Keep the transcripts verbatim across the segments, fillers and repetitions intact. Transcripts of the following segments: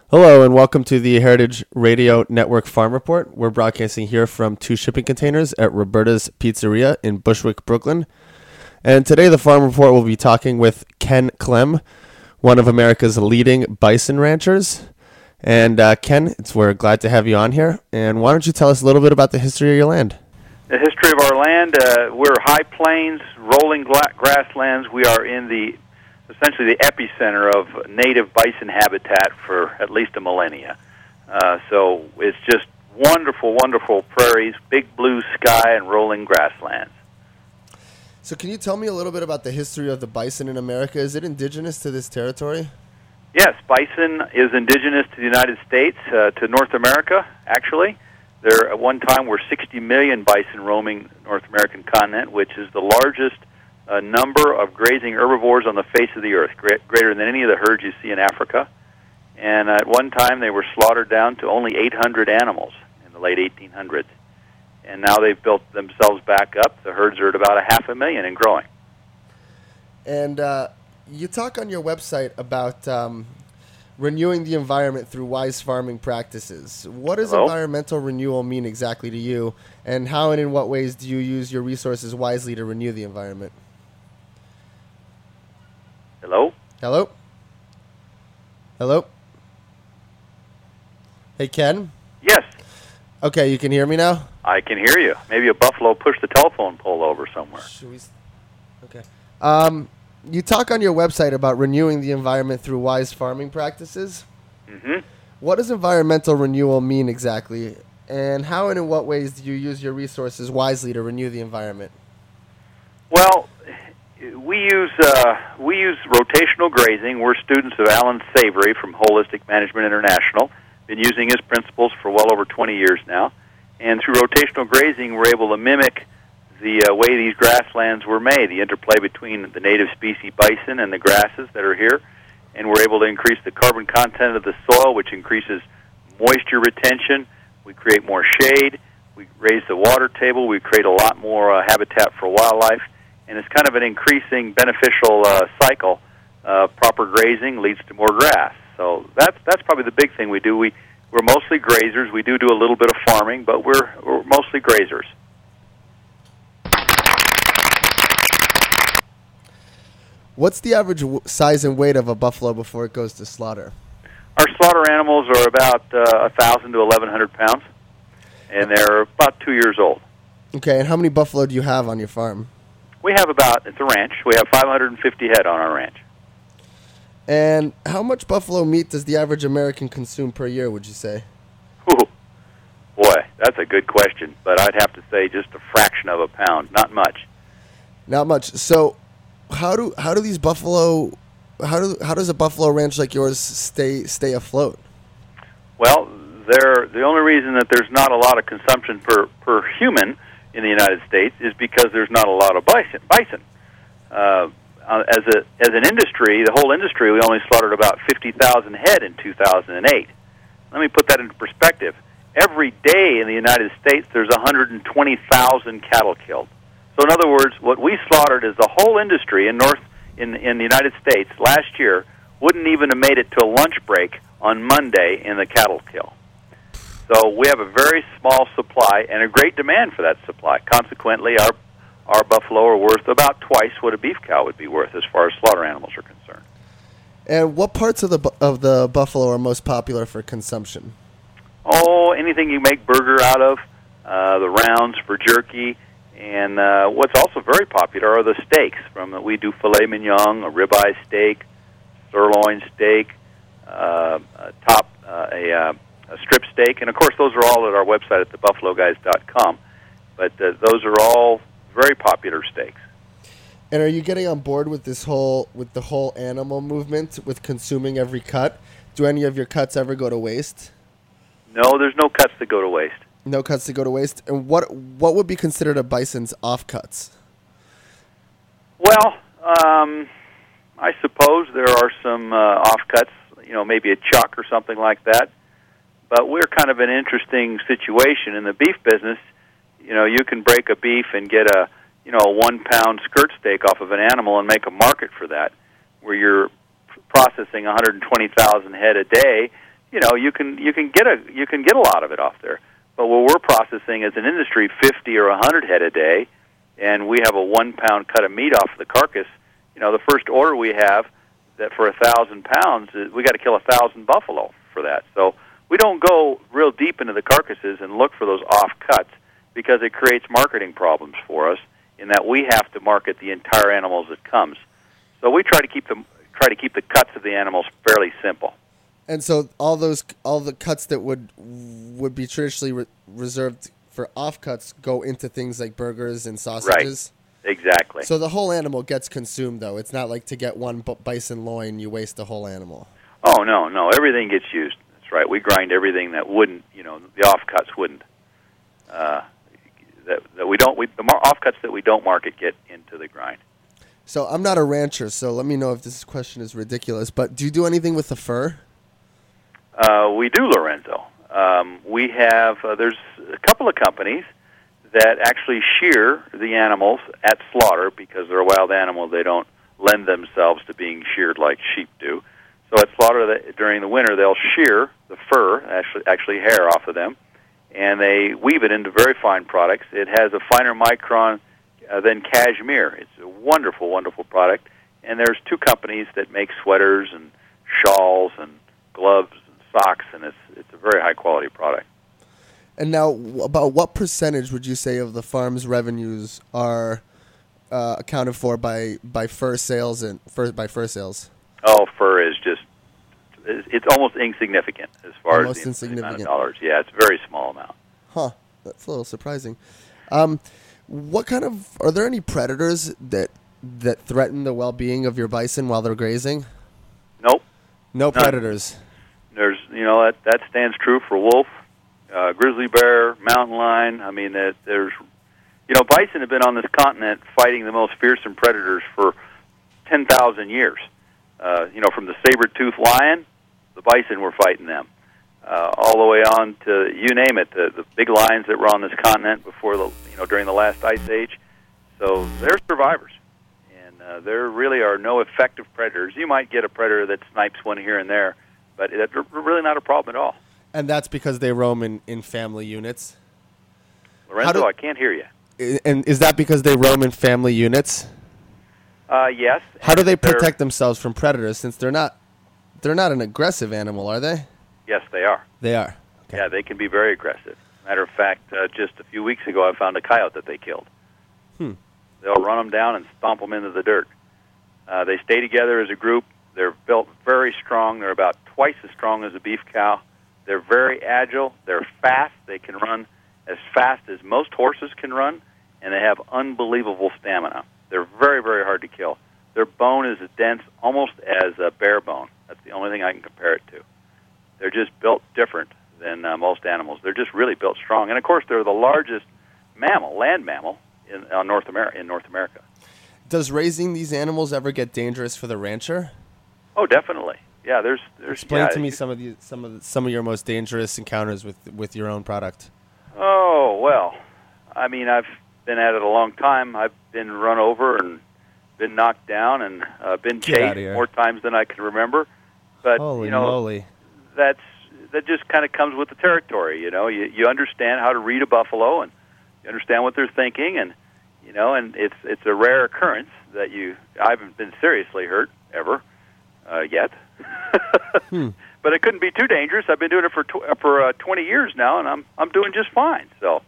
Hello and welcome to the Heritage Radio Network Farm Report. We're broadcasting here from two shipping containers at Roberta's Pizzeria in Bushwick, Brooklyn. And today the Farm Report will be talking with Ken Clem, one of America's leading bison ranchers. And uh, Ken, it's, we're glad to have you on here. And why don't you tell us a little bit about the history of your land? The history of our land, uh, we're high plains, rolling gla- grasslands. We are in the essentially the epicenter of native bison habitat for at least a millennia. Uh, so it's just wonderful, wonderful prairies, big blue sky, and rolling grasslands. So can you tell me a little bit about the history of the bison in America? Is it indigenous to this territory? Yes, bison is indigenous to the United States, uh, to North America, actually. There, at one time, were sixty million bison roaming the North American continent, which is the largest a number of grazing herbivores on the face of the earth, greater than any of the herds you see in Africa. And at one time, they were slaughtered down to only eight hundred animals in the late eighteen hundreds. And now they've built themselves back up. The herds are at about a half a million and growing. And uh, you talk on your website about um, renewing the environment through wise farming practices. What does Hello? environmental renewal mean exactly to you? And how and in what ways do you use your resources wisely to renew the environment? Hello? Hello? Hello? Hey, Ken? Yes, Okay, you can hear me now? I can hear you. Maybe a buffalo pushed the telephone pole over somewhere. Should we... s- Okay. Um, you talk on your website about renewing the environment through wise farming practices. Mm-hmm. What does environmental renewal mean exactly? And how and in what ways do you use your resources wisely to renew the environment? Well, we use uh, we use rotational grazing. We're students of Alan Savory from Holistic Management International. Been using his principles for well over twenty years now. And through rotational grazing, we're able to mimic the uh, way these grasslands were made, the interplay between the native species bison and the grasses that are here. And we're able to increase the carbon content of the soil, which increases moisture retention. We create more shade. We raise the water table. We create a lot more uh, habitat for wildlife. And it's kind of an increasing beneficial uh, cycle. Uh, proper grazing leads to more grass. So that's that's probably the big thing we do. We, we're mostly grazers. We do do a little bit of farming, but we're, we're mostly grazers. What's the average w- size and weight of a buffalo before it goes to slaughter? Our slaughter animals are about uh, one thousand to eleven hundred pounds, and they're about two years old. Okay, and how many buffalo do you have on your farm? We have about, it's a ranch, we have five hundred fifty head on our ranch. And how much buffalo meat does the average American consume per year, would you say? Ooh, boy, that's a good question, but I'd have to say just a fraction of a pound, not much. Not much. So how do how do these buffalo how do how does a buffalo ranch like yours stay stay afloat? Well, they're, the only reason that there's not a lot of consumption per, per human in the United States is because there's not a lot of bison. bison. Uh, as a as an industry, the whole industry, we only slaughtered about fifty thousand head in two thousand eight. Let me put that into perspective. Every day in the United States, there's one hundred twenty thousand cattle killed. So in other words, what we slaughtered as the whole industry in North in in the United States last year wouldn't even have made it to a lunch break on Monday in the cattle kill. So we have a very small supply and a great demand for that supply. Consequently, our our buffalo are worth about twice what a beef cow would be worth as far as slaughter animals are concerned. And what parts of the bu- of the buffalo are most popular for consumption? Oh, anything you make burger out of, uh, the rounds for jerky, and uh, what's also very popular are the steaks. From we do filet mignon, a ribeye steak, sirloin steak, uh, a top uh, a, uh, a strip steak, and of course those are all at our website at the buffalo guys dot com. But uh, those are all very popular steaks. And are you getting on board with this whole with the whole animal movement with consuming every cut? Do any of your cuts ever go to waste? No, there's no cuts that go to waste. No cuts to go to waste. And what what would be considered a bison's offcuts? Well, um, I suppose there are some uh, offcuts, you know, maybe a chuck or something like that. But we're kind of an interesting situation in the beef business. You know, you can break a beef and get a, you know, a one-pound skirt steak off of an animal and make a market for that, where you're processing one hundred twenty thousand head a day. you know, you can you can get a you can get a lot of it off there. But what we're processing as an industry, fifty or a hundred head a day, and we have a one pound cut of meat off of the carcass. You know, the first order we have that for a thousand pounds, we got to kill a thousand buffalo for that. So we don't go real deep into the carcasses and look for those off cuts because it creates marketing problems for us in that we have to market the entire animal as it comes. So we try to keep them try to keep the cuts of the animals fairly simple. And so all those all the cuts that would would be traditionally re- reserved for off cuts go into things like burgers and sausages. Right. Exactly. So the whole animal gets consumed, though. It's not like to get one b- bison loin, you waste the whole animal. Oh no, no, everything gets used. That's right. We grind everything that wouldn't, you know, the off cuts wouldn't. Uh, that that we don't. We, the mar- off cuts that we don't market get into the grind. So I'm not a rancher, so let me know if this question is ridiculous. But do you do anything with the fur? Uh, we do, Lorenzo. Um, we have, uh, there's a couple of companies that actually shear the animals at slaughter because they're a wild animal. They don't lend themselves to being sheared like sheep do. So at slaughter the, during the winter, they'll shear the fur, actually, actually hair off of them, and they weave it into very fine products. It has a finer micron uh, than cashmere. It's a wonderful, wonderful product. And there's two companies that make sweaters and shawls and gloves socks, and it's it's a very high quality product. And now, about what percentage would you say of the farm's revenues are uh, accounted for by, by fur sales and fur, by fur sales? Oh, fur is just it's, it's almost insignificant as far almost as the, insignificant. the amount of dollars. Yeah, it's a very small amount. Huh, that's a little surprising. Um, what kind of are there any predators that that threaten the well-being of your bison while they're grazing? Nope. No None. predators. There's, you know, that that stands true for wolf, uh, grizzly bear, mountain lion. I mean, that there's, you know, bison have been on this continent fighting the most fearsome predators for ten thousand years. Uh, you know, from the saber-toothed lion, the bison were fighting them, uh, all the way on to you name it, the the big lions that were on this continent before the, you know, during the last ice age. So they're survivors, and uh, there really are no effective predators. You might get a predator that snipes one here and there, but it's really not a problem at all. And that's because they roam in, in family units? Lorenzo, do, I can't hear you. And is that because they roam in family units? Uh, yes. How do they protect themselves from predators since they're not they're not an aggressive animal, are they? Yes, they are. They are. Okay. Yeah, they can be very aggressive. Matter of fact, uh, just a few weeks ago I found a coyote that they killed. Hmm. They'll run them down and stomp them into the dirt. Uh, they stay together as a group. They're built very strong. They're about twice as strong as a beef cow. They're very agile. They're fast. They can run as fast as most horses can run, and they have unbelievable stamina. They're very, very hard to kill. Their bone is as dense almost as a bear bone. That's the only thing I can compare it to. They're just built different than uh, most animals. They're just really built strong. And, of course, they're the largest mammal, land mammal, in uh, North America. In North America. Does raising these animals ever get dangerous for the rancher? Oh, definitely. Yeah, there's there's. Explain yeah, to me you, some of the some of the, some of your most dangerous encounters with with your own product. Oh well, I mean I've been at it a long time. I've been run over and been knocked down and uh, been Get outta chased here. more times than I can remember. But Holy you know, moly! that's that just kind of comes with the territory. You know, you you understand how to read a buffalo and you understand what they're thinking, and you know, and it's it's a rare occurrence that you. I haven't been seriously hurt ever uh, yet. hmm. But it couldn't be too dangerous. I've been doing it for tw- for uh, twenty years now, and I'm I'm doing just fine. So.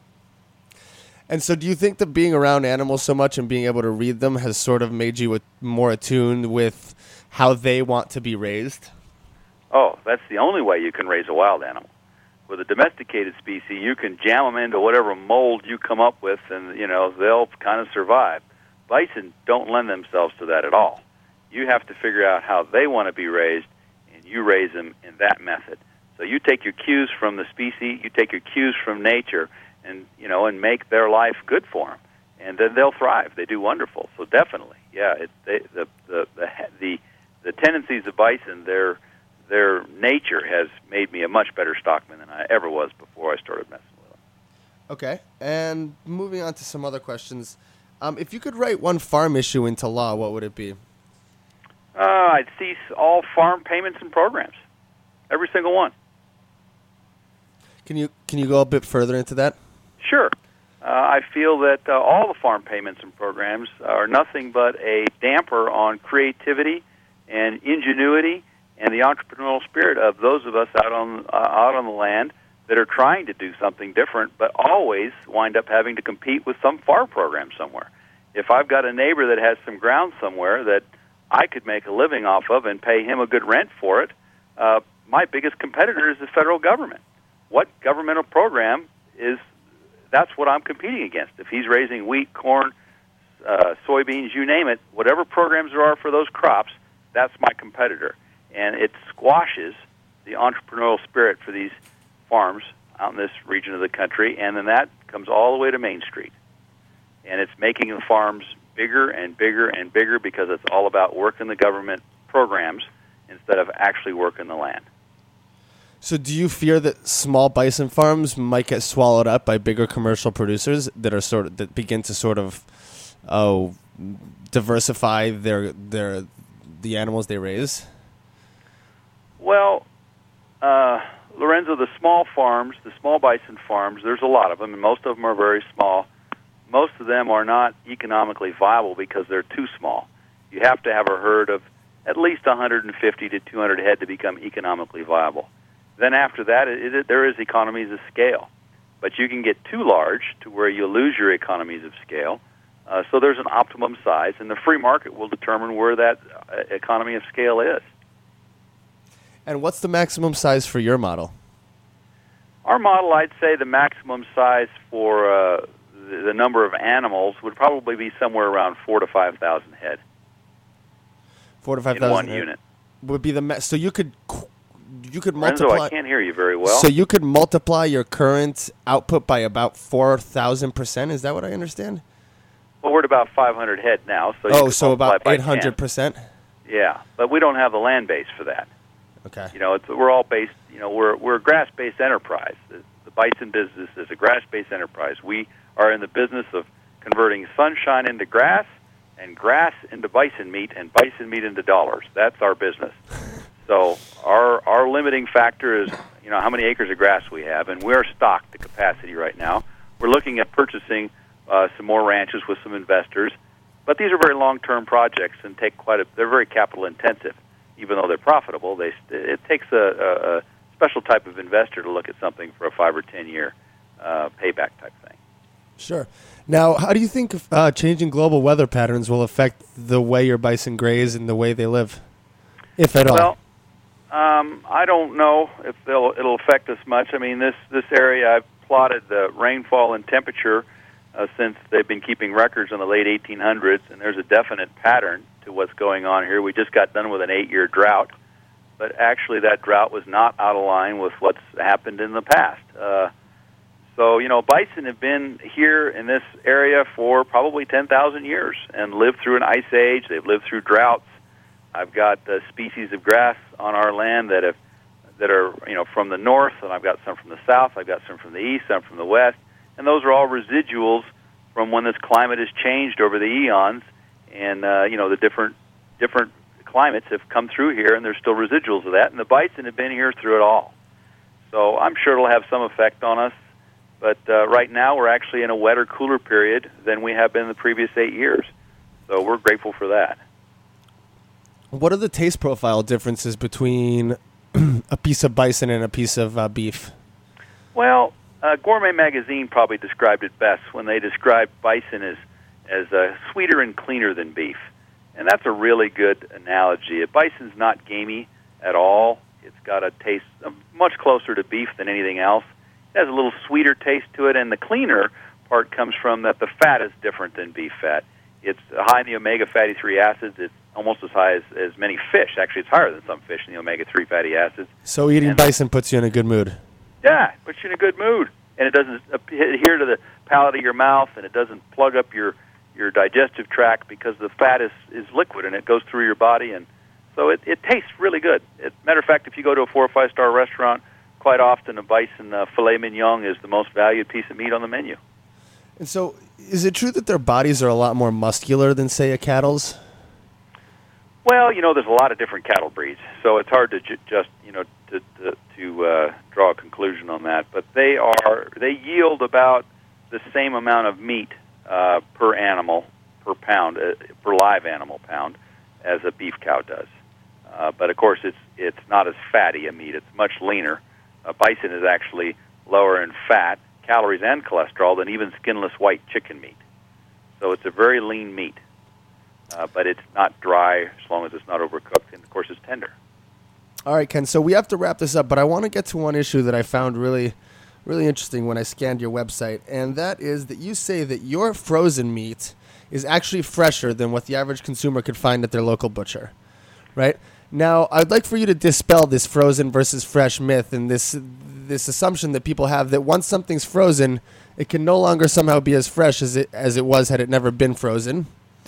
And so, do you think that being around animals so much and being able to read them has sort of made you more attuned with how they want to be raised? Oh, that's the only way you can raise a wild animal. With a domesticated species, you can jam them into whatever mold you come up with, and you know they'll kind of survive. Bison don't lend themselves to that at all. You have to figure out how they want to be raised, and you raise them in that method. So you take your cues from the species, you take your cues from nature, and you know, and make their life good for them, and then they'll thrive. They do wonderful. So definitely, yeah, it, they, the, the the the the tendencies of bison, their their nature has made me a much better stockman than I ever was before I started messing with them. Okay, and moving on to some other questions. Um, if you could write one farm issue into law, what would it be? Uh, I'd cease all farm payments and programs. every single one. Can you can you go a bit further into that? Sure. Uh, I feel that uh, all the farm payments and programs are nothing but a damper on creativity and ingenuity and the entrepreneurial spirit of those of us out on uh, out on the land that are trying to do something different, but always wind up having to compete with some farm program somewhere. If I've got a neighbor that has some ground somewhere that I could make a living off of and pay him a good rent for it, uh, my biggest competitor is the federal government. What governmental program is, that's what I'm competing against. If he's raising wheat, corn, uh, soybeans, you name it, whatever programs there are for those crops, that's my competitor. And it squashes the entrepreneurial spirit for these farms out in this region of the country, and then that comes all the way to Main Street. And it's making the farms bigger and bigger and bigger because it's all about working the government programs instead of actually working the land. So do you fear that small bison farms might get swallowed up by bigger commercial producers that are sort of that begin to sort of oh diversify their their the animals they raise? Well, uh, Lorenzo, the small farms, the small bison farms, there's a lot of them, and most of them are very small. Most of them are not economically viable because they're too small. You have to have a herd of at least one hundred fifty to two hundred head to become economically viable. Then after that, it, it, there is economies of scale. But you can get too large to where you lose your economies of scale. Uh, so there's an optimum size, and the free market will determine where that uh, economy of scale is. And what's the maximum size for your model? Our model, I'd say the maximum size for uh, the, the number of animals would probably be somewhere around four to five thousand head. Four to five in thousand one head unit would be the ma- so you could you could Lorenzo, multiply. I can't hear you very well. So you could multiply your current output by about four thousand percent. Is that what I understand? Well, we're at about five hundred head now. So you oh, could so multiply about by eight hundred percent. Yeah, but we don't have the land base for that. Okay. You know, it's, we're all based. You know, we're we're a grass-based enterprise. The, the bison business is a grass-based enterprise. We are in the business of converting sunshine into grass, and grass into bison meat, and bison meat into dollars. That's our business. So our our limiting factor is, you know, how many acres of grass we have, and we're stocked to capacity right now. We're looking at purchasing uh, some more ranches with some investors, but these are very long-term projects and take quite a. They're very capital-intensive. Even though they're profitable, they it takes a, a, a special type of investor to look at something for a five or ten year uh, payback type thing. Sure. Now, how do you think uh, changing global weather patterns will affect the way your bison graze and the way they live, if at all? Well, um, I don't know if they'll, it'll affect us much. I mean, this this area, I've plotted the rainfall and temperature uh, since they've been keeping records in the late eighteen hundreds, and there's a definite pattern to what's going on here. We just got done with an eight-year drought, but actually that drought was not out of line with what's happened in the past. Uh, so, you know, bison have been here in this area for probably ten thousand years and lived through an ice age. They've lived through droughts. I've got uh, species of grass on our land that have that are, you know, from the north, and I've got some from the south. I've got some from the east, some from the west, and those are all residuals from when this climate has changed over the eons. And, uh, you know, the different different climates have come through here, and there's still residuals of that. And the bison have been here through it all. So I'm sure it'll have some effect on us. But uh, right now we're actually in a wetter, cooler period than we have been in the previous eight years. So we're grateful for that. What are the taste profile differences between a piece of bison and a piece of uh, beef? Well, uh, Gourmet Magazine probably described it best when they described bison as as uh, sweeter and cleaner than beef. And that's a really good analogy. A bison's not gamey at all. It's got a taste uh, much closer to beef than anything else. It has a little sweeter taste to it, and the cleaner part comes from that the fat is different than beef fat. It's high in the omega fatty three acids. It's almost as high as, as many fish. Actually, it's higher than some fish in the omega three fatty acids. So eating and, bison puts you in a good mood. Yeah, it puts you in a good mood. And it doesn't adhere to the palate of your mouth, and it doesn't plug up your your digestive tract because the fat is, is liquid and it goes through your body, and so it, it tastes really good. As a matter of fact, if you go to a four or five star restaurant, quite often a bison uh, filet mignon is the most valued piece of meat on the menu. And so, is it true that their bodies are a lot more muscular than, say, a cattle's? Well, you know, there's a lot of different cattle breeds, so it's hard to ju- just, you know, to, to conclusion on that, but they are they yield about the same amount of meat uh, per animal per pound, uh, per live animal pound, as a beef cow does. Uh, but of course, it's it's not as fatty a meat. It's much leaner. Uh, bison is actually lower in fat, calories, and cholesterol than even skinless white chicken meat. So it's a very lean meat, uh, but it's not dry as long as it's not overcooked, and of course, it's tender. All right, Ken, so we have to wrap this up, but I want to get to one issue that I found really, really interesting when I scanned your website, and that is that you say that your frozen meat is actually fresher than what the average consumer could find at their local butcher, right? Now, I'd like for you to dispel this frozen versus fresh myth and this this assumption that people have that once something's frozen, it can no longer somehow be as fresh as it as it was had it never been frozen.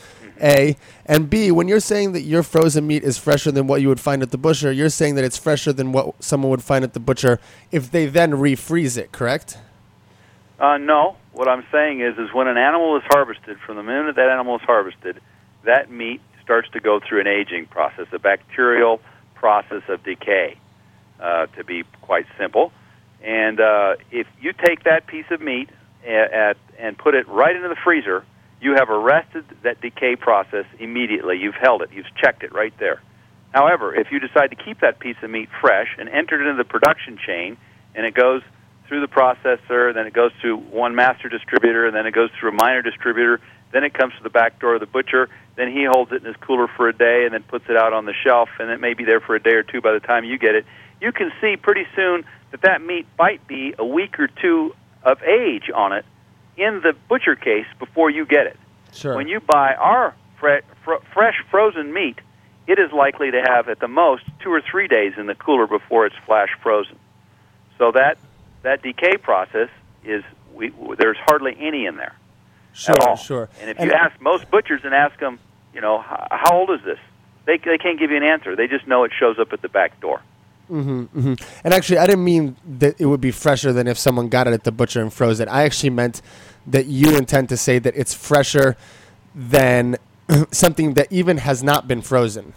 A. And B, when you're saying that your frozen meat is fresher than what you would find at the butcher, you're saying that it's fresher than what someone would find at the butcher if they then refreeze it, correct? Uh, no. What I'm saying is, is when an animal is harvested, from the minute that animal is harvested, that meat starts to go through an aging process, a bacterial process of decay, uh, to be quite simple. And uh, if you take that piece of meat at, at, and put it right into the freezer, you have arrested that decay process immediately. You've held it. You've checked it right there. However, if you decide to keep that piece of meat fresh and enter it into the production chain, and it goes through the processor, then it goes through one master distributor, and then it goes through a minor distributor, then it comes to the back door of the butcher, then he holds it in his cooler for a day and then puts it out on the shelf, and it may be there for a day or two by the time you get it. You can see pretty soon that that meat might be a week or two of age on it in the butcher case before you get it. Sure. When you buy our fre- fr- fresh frozen meat, it is likely to have at the most two or three days in the cooler before it's flash frozen. So that that decay process is we, there's hardly any in there. Sure, at all. sure. And if and you ask most butchers and ask them, you know, how old is this? They they can't give you an answer. They just know it shows up at the back door. Mm-hmm, mm-hmm. And actually, I didn't mean that it would be fresher than if someone got it at the butcher and froze it. I actually meant that you intend to say that it's fresher than something that even has not been frozen.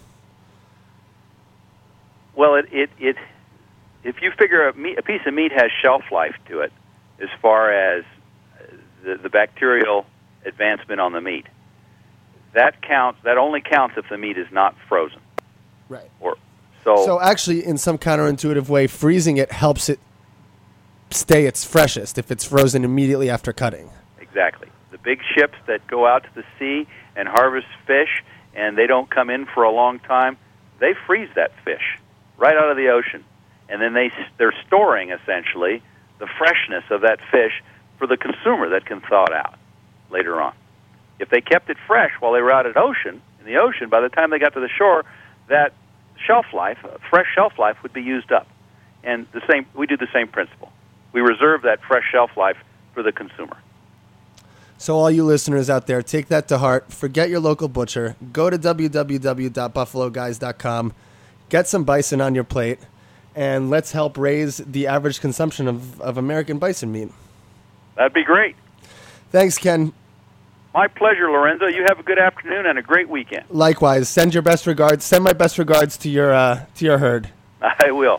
Well, it it, it if you figure a, meat, a piece of meat has shelf life to it, as far as the, the bacterial advancement on the meat, that counts. That only counts if the meat is not frozen. Right. Or so. So actually, in some counterintuitive way, freezing it helps it stay its freshest if it's frozen immediately after cutting. Exactly. The big ships that go out to the sea and harvest fish, and they don't come in for a long time, they freeze that fish right out of the ocean, and then they they're storing essentially the freshness of that fish for the consumer that can thaw it out later on. If they kept it fresh while they were out at ocean in the ocean, by the time they got to the shore, that shelf life, fresh shelf life, would be used up. And the same, we do the same principle. We reserve that fresh shelf life for the consumer. So all you listeners out there, take that to heart. Forget your local butcher. Go to w w w dot buffalo guys dot com. Get some bison on your plate, and let's help raise the average consumption of, of American bison meat. That'd be great. Thanks, Ken. My pleasure, Lorenzo. You have a good afternoon and a great weekend. Likewise. Send your best regards. Send my best regards to your uh, to your herd. I will.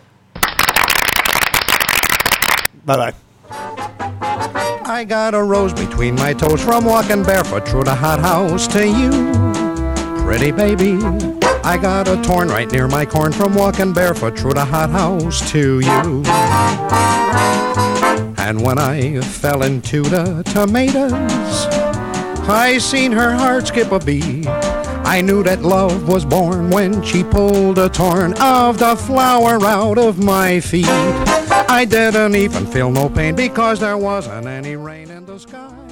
Bye-bye. I got a rose between my toes from walking barefoot through the hot house to you, pretty baby. I got a torn right near my corn from walking barefoot through the hot house to you. And when I fell into the tomatoes, I seen her heart skip a beat. I knew that love was born when she pulled a torn of the flower out of my feet. I didn't even feel no pain because there wasn't any rain in the sky.